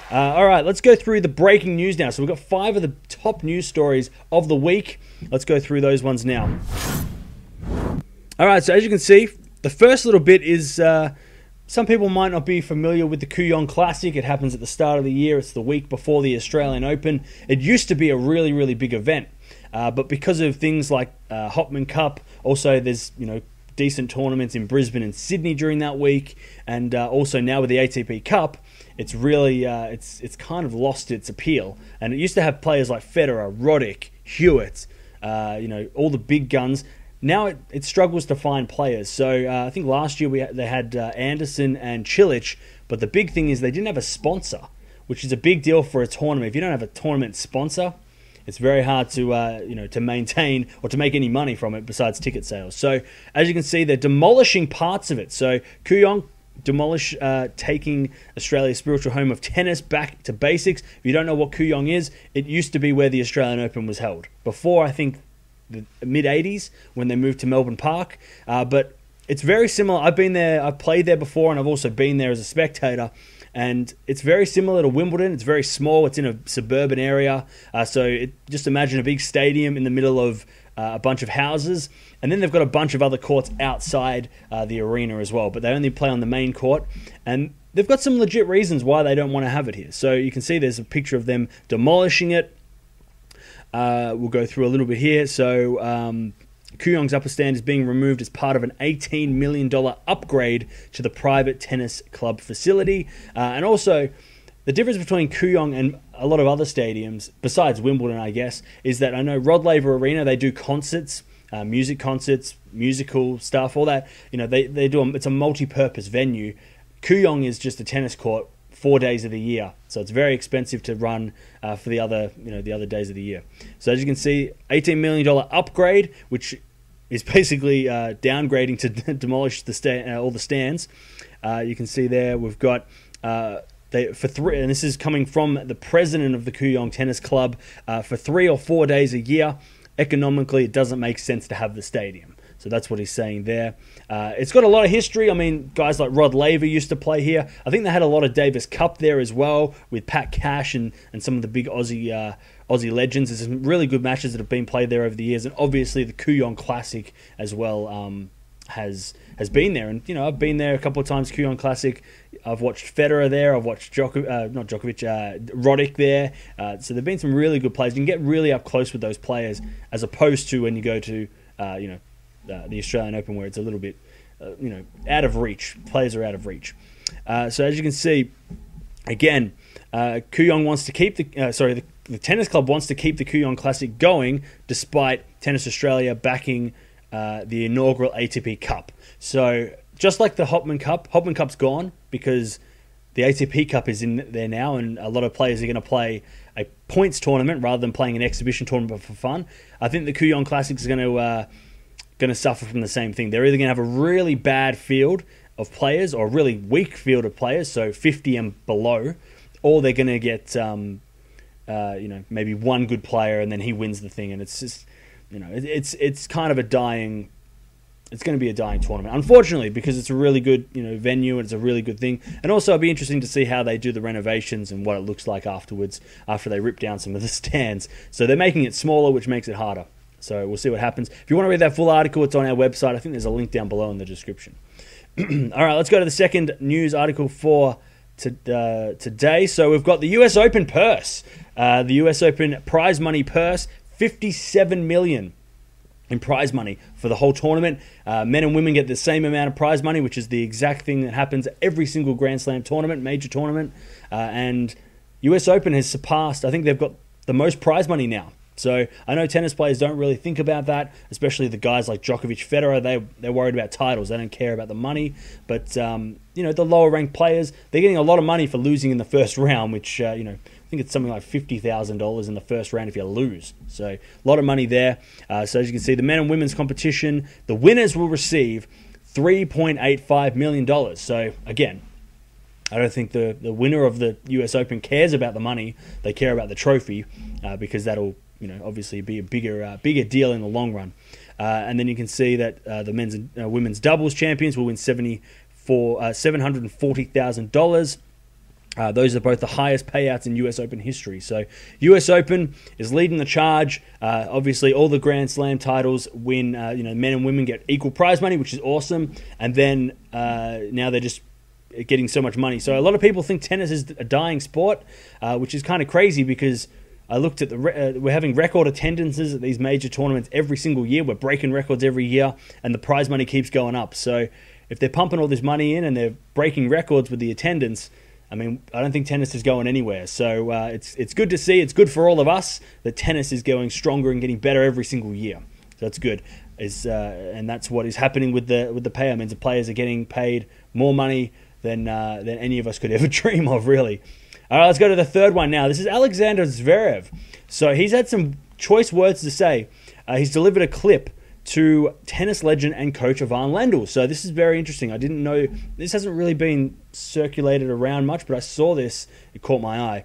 All right, let's go through the breaking news now. So we've got 5 of the top news stories of the week. Let's go through those ones now. All right, so as you can see, the first little bit is some people might not be familiar with the Kooyong Classic. It happens at the start of the year. It's the week before the Australian Open. It used to be a really, really big event, but because of things like Hopman Cup, also there's decent tournaments in Brisbane and Sydney during that week, and also now with the ATP Cup, it's really it's kind of lost its appeal. And it used to have players like Federer, Roddick, Hewitt, all the big guns. Now it struggles to find players. So I think last year they had Anderson and Cilic, but the big thing is they didn't have a sponsor, which is a big deal for a tournament. If you don't have a tournament sponsor, it's very hard to to maintain or to make any money from it besides ticket sales. So as you can see, they're demolishing parts of it. So Kooyong taking Australia's spiritual home of tennis back to basics. If you don't know what Kooyong is, it used to be where the Australian Open was held. Before, I think, the mid-'80s when they moved to Melbourne Park. But it's very similar. I've been there, I've played there before, and I've also been there as a spectator. And it's very similar to Wimbledon. It's very small. It's in a suburban area. Just imagine a big stadium in the middle of a bunch of houses. And then they've got a bunch of other courts outside the arena as well. But they only play on the main court. And they've got some legit reasons why they don't want to have it here. So you can see there's a picture of them demolishing it. We'll go through a little bit here. So Kooyong's upper stand is being removed as part of an $18 million upgrade to the private tennis club facility. And also, the difference between Kooyong and a lot of other stadiums, besides Wimbledon, I guess, is that I know Rod Laver Arena, they do concerts, music concerts, musical stuff, all that. They do. It's a multi-purpose venue. Kooyong is just a tennis court 4 days of the year, so it's very expensive to run for the other days of the year. So as you can see, $18 million upgrade, which is basically downgrading to demolish all the stands. You can see there we've got for 3, and this is coming from the president of the Kooyong Tennis Club. For 3 or 4 days a year, economically, it doesn't make sense to have the stadium. So that's what he's saying there. It's got a lot of history. I mean, guys like Rod Laver used to play here. I think they had a lot of Davis Cup there as well with Pat Cash and some of the big Aussie legends. There's some really good matches that have been played there over the years. And obviously the Kooyong Classic as well has been there. And, I've been there a couple of times, Kooyong Classic. I've watched Federer there. I've watched Roddick there. So there have been some really good players. You can get really up close with those players as opposed to when you go to, the Australian Open, where it's a little bit, out of reach. Players are out of reach. So as you can see, again, Kooyong wants to keep the tennis club wants to keep the Kooyong Classic going, despite Tennis Australia backing the inaugural ATP Cup. So just like the Hopman Cup's gone because the ATP Cup is in there now, and a lot of players are going to play a points tournament rather than playing an exhibition tournament for fun. I think the Kooyong Classic is going to suffer from the same thing. They're either going to have a really bad field of players or a really weak field of players, so 50 and below, or they're going to get maybe one good player and then he wins the thing, and it's just it's kind of a dying. It's going to be a dying tournament, unfortunately, because it's a really good venue and it's a really good thing. And also, it'll be interesting to see how they do the renovations and what it looks like afterwards after they rip down some of the stands. So they're making it smaller, which makes it harder. So we'll see what happens. If you want to read that full article, it's on our website. I think there's a link down below in the description. All right, let's go to the second news article for today. So we've got the US Open purse. The US Open prize money purse, $57 million in prize money for the whole tournament. Men and women get the same amount of prize money, which is the exact thing that happens at every single Grand Slam tournament, major tournament. And US Open has surpassed, I think they've got the most prize money now. So I know tennis players don't really think about that, especially the guys like Djokovic, Federer. They're worried about titles. They don't care about the money. But, the lower ranked players, they're getting a lot of money for losing in the first round, which, I think it's something like $50,000 in the first round if you lose. So a lot of money there. So as you can see, the men and women's competition, the winners will receive $3.85 million. So again, I don't think the winner of the US Open cares about the money. They care about the trophy because that'll obviously be a bigger deal in the long run. And then you can see that the men's and women's doubles champions will win $740,000. Those are both the highest payouts in US Open history. So US Open is leading the charge. Obviously, all the Grand Slam titles win. Men and women get equal prize money, which is awesome. And then now they're just getting so much money. So a lot of people think tennis is a dying sport, which is kind of crazy because I looked at we're having record attendances at these major tournaments every single year. We're breaking records every year, and the prize money keeps going up. So if they're pumping all this money in and they're breaking records with the attendance, I mean, I don't think tennis is going anywhere. So it's good to see. It's good for all of us that tennis is going stronger and getting better every single year. So that's good. And that's what is happening with the pay. I mean, the players are getting paid more money than any of us could ever dream of, really. All right, let's go to the third one now. This is Alexander Zverev. So he's had some choice words to say. He's delivered a clip to tennis legend and coach Ivan Lendl. So this is very interesting. I didn't know, this hasn't really been circulated around much, but I saw this, it caught my eye.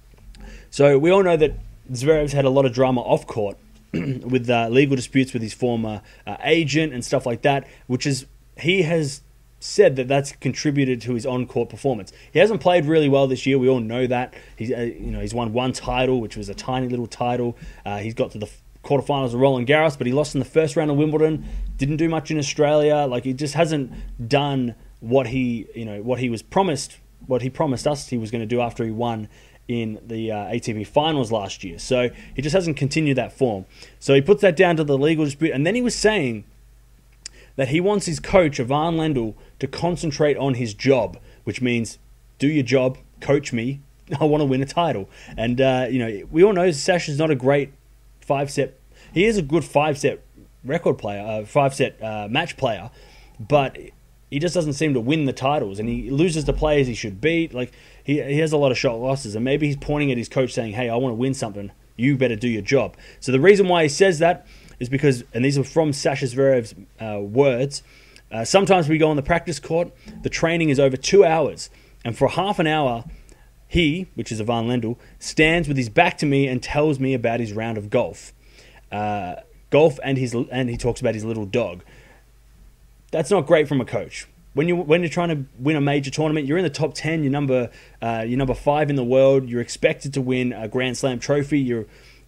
So we all know that Zverev's had a lot of drama off court with legal disputes with his former agent and stuff like that, he has said that that's contributed to his on-court performance. He hasn't played really well this year. We all know that. He's won one title, which was a tiny little title. He's got to the quarterfinals of Roland Garros, but he lost in the first round of Wimbledon. Didn't do much in Australia. Like, he just hasn't done what he was promised, what he promised us he was going to do after he won in the ATP finals last year. So he just hasn't continued that form. So he puts that down to the legal dispute, and then he was saying that he wants his coach, Ivan Lendl, to concentrate on his job, which means do your job, coach me, I want to win a title. And, we all know Sasha's not a great five-set. He is a good five-set record player, five-set match player, but he just doesn't seem to win the titles, and he loses the players he should beat. Like, he has a lot of shot losses, and maybe he's pointing at his coach saying, hey, I want to win something. You better do your job. So the reason why he says that is because, and these are from Sasha Zverev's words, sometimes we go on the practice court, the training is over 2 hours, and for half an hour, he, which is Ivan Lendl, stands with his back to me and tells me about his round of golf. And he talks about his little dog. That's not great from a coach. When you're trying to win a major tournament, you're in the top 10, you're number 5 in the world, you're expected to win a Grand Slam trophy, you're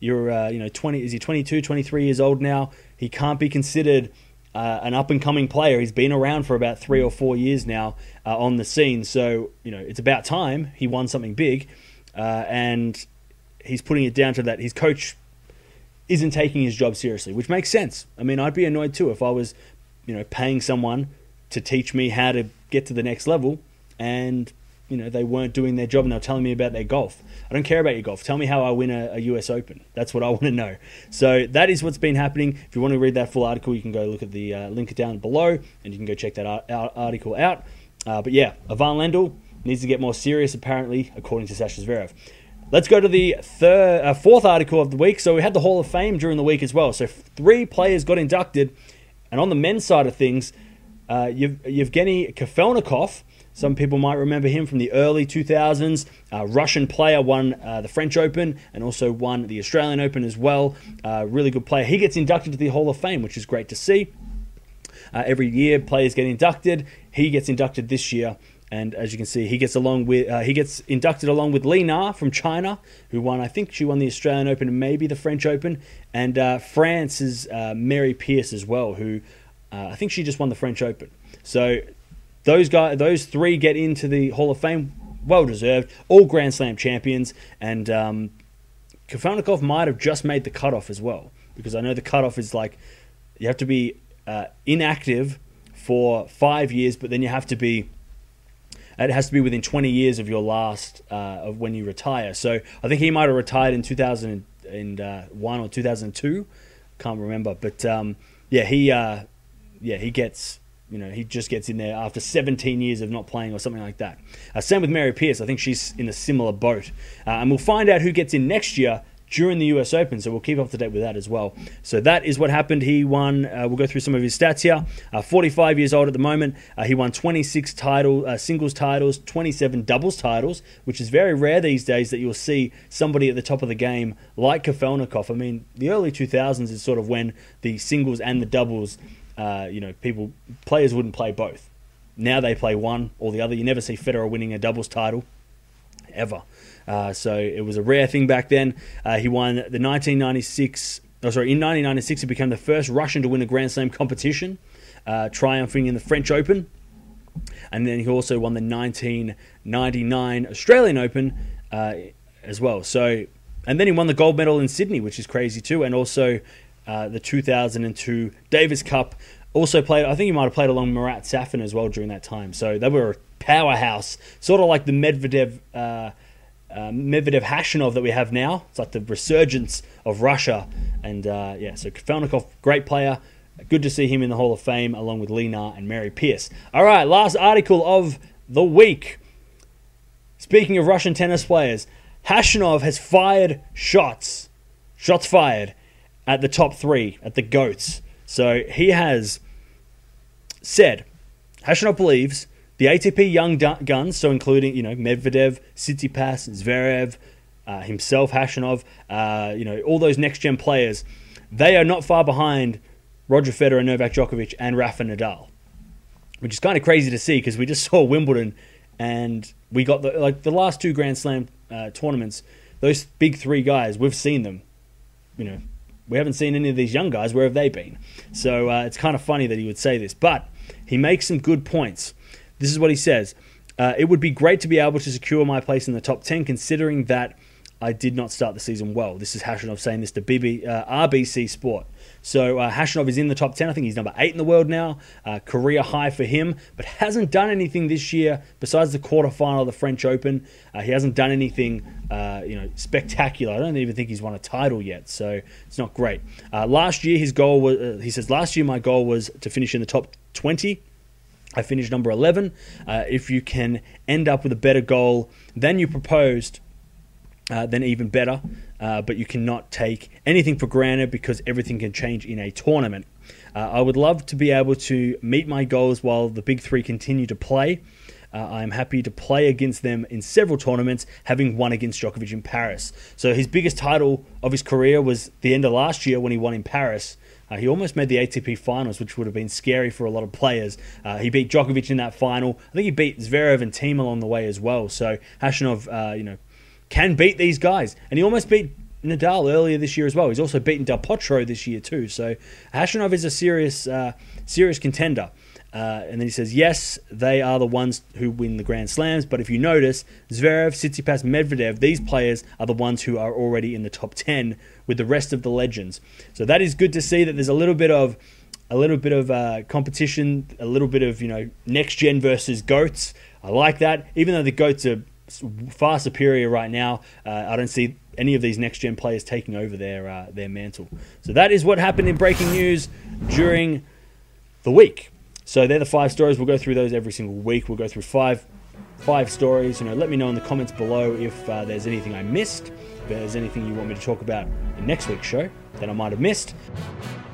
22, 23 years old now. He can't be considered an up-and-coming player. He's been around for about 3 or 4 years now on the scene. So, it's about time he won something big. And he's putting it down to that his coach isn't taking his job seriously, which makes sense. I mean, I'd be annoyed too if I was, paying someone to teach me how to get to the next level and, they weren't doing their job and they were telling me about their golf. I don't care about your golf. Tell me how I win a US Open. That's what I want to know. So that is what's been happening. If you want to read that full article, you can go look at the link down below and you can go check that article out. But yeah, Ivan Lendl needs to get more serious, apparently, according to Sasha Zverev. Let's go to the fourth article of the week. So we had the Hall of Fame during the week as well. So 3 players got inducted. And on the men's side of things, Yevgeny Kafelnikov, some people might remember him from the early 2000s. Russian player, won the French Open and also won the Australian Open as well. Really good player. He gets inducted to the Hall of Fame, which is great to see. Every year, players get inducted. He gets inducted this year. And as you can see, he gets inducted along with Li Na from China, who won, I think she won the Australian Open and maybe the French Open. And France's Mary Pierce as well, who I think she just won the French Open. So those 3 get into the Hall of Fame, well deserved, all Grand Slam champions, and Kafelnikov might have just made the cutoff as well, because I know the cutoff is like you have to be inactive for 5 years, but then it has to be within 20 years of your last of when you retire. So I think he might have retired in 2001 or 2002, can't remember, but he gets. He just gets in there after 17 years of not playing or something like that. Same with Mary Pierce. I think she's in a similar boat. And we'll find out who gets in next year during the US Open, so we'll keep up to date with that as well. So that is what happened. He won, we'll go through some of his stats here. 45 years old at the moment. He won 26 singles titles, 27 doubles titles, which is very rare these days that you'll see somebody at the top of the game like Kafelnikov. I mean, the early 2000s is sort of when the singles and the doubles, players wouldn't play both. Now they play one or the other. You never see Federer winning a doubles title. ever. So it was a rare thing back then. He won the 1996. In 1996, he became the first Russian to win a Grand Slam competition, triumphing in the French Open. And then he also won the 1999 Australian Open as well. So, and then he won the gold medal in Sydney, which is crazy too, and also the 2002 Davis Cup. Also played, I think he might have played along Marat Safin as well during that time. So they were a powerhouse, sort of like the Medvedev Khachanov that we have now. It's like the resurgence of Russia. And so Kafelnikov, great player. Good to see him in the Hall of Fame along with Lee Na and Mary Pierce. All right, last article of the week. Speaking of Russian tennis players, Khachanov has fired shots fired at the top three, at the GOATs. So he has said, Khachanov believes the ATP young guns, so including, Medvedev, Tsitsipas, Zverev, himself, Khachanov, all those next-gen players, they are not far behind Roger Federer, Novak Djokovic, and Rafa Nadal, which is kind of crazy to see because we just saw Wimbledon and we got the last two Grand Slam tournaments, those big three guys, we've seen them. We haven't seen any of these young guys. Where have they been? So it's kind of funny that he would say this, but he makes some good points. This is what he says. It would be great to be able to secure my place in the top 10, considering that I did not start the season well. This is Khachanov saying this to RBC Sport. So Khachanov is in the top 10. I think he's number 8 in the world now. Career high for him, but hasn't done anything this year besides the quarterfinal of the French Open. He hasn't done anything spectacular. I don't even think he's won a title yet, so it's not great. Last year, his goal was, he says, last year my goal was to finish in the top 20. I finished number 11. If you can end up with a better goal than you proposed, then even better. But you cannot take anything for granted because everything can change in a tournament. I would love to be able to meet my goals while the big three continue to play. I'm happy to play against them in several tournaments, having won against Djokovic in Paris. So his biggest title of his career was the end of last year when he won in Paris. He almost made the ATP finals, which would have been scary for a lot of players. He beat Djokovic in that final. I think he beat Zverev and Thiem along the way as well. So Khachanov, can beat these guys. And he almost beat Nadal earlier this year as well. He's also beaten Del Potro this year too. So Khachanov is a serious contender. And then he says, yes, they are the ones who win the Grand Slams. But if you notice, Zverev, Tsitsipas, Medvedev, these players are the ones who are already in the top 10 with the rest of the legends. So that is good to see that there's a little bit of competition, a little bit of next gen versus GOATs. I like that. Even though the GOATs are far superior right now, I don't see any of these next gen players taking over their mantle. So that is what happened in breaking news during the week. So they're the 5 stories. We'll go through those every single week. We'll go through five stories. Let me know in the comments below if there's anything I missed, if there's anything you want me to talk about in next week's show that I might have missed.